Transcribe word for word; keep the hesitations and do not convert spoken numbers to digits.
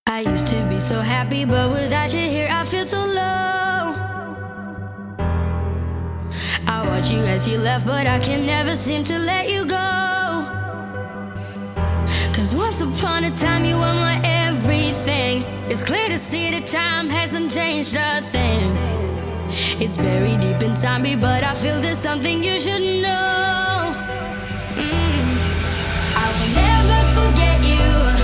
I used to be so happy, but without you here, I feel so low. I watch you as you left, but I can never seem to let you go. Cause once upon a time, you were my everything. It's clear to see that time hasn't changed a thing. It's buried deep inside me, but I feel there's something you should know. mm. I will never forget you.